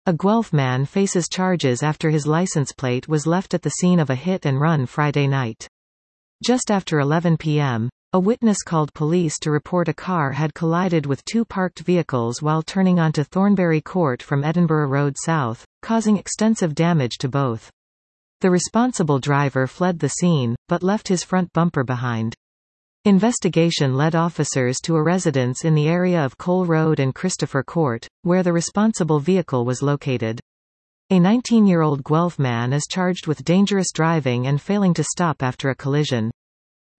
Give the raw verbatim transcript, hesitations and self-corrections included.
A Guelph man faces charges after his license plate was left at the scene of a hit-and-run Friday night. Just after eleven p m, a witness called police to report a car had collided with two parked vehicles while turning onto Thornbury Court from Edinburgh Road South, causing extensive damage to both. The responsible driver fled the scene, but left his front bumper behind. Investigation led officers to a residence in the area of Cole Road and Christopher Court, where the responsible vehicle was located. A nineteen-year-old Guelph man is charged with dangerous driving and failing to stop after a collision.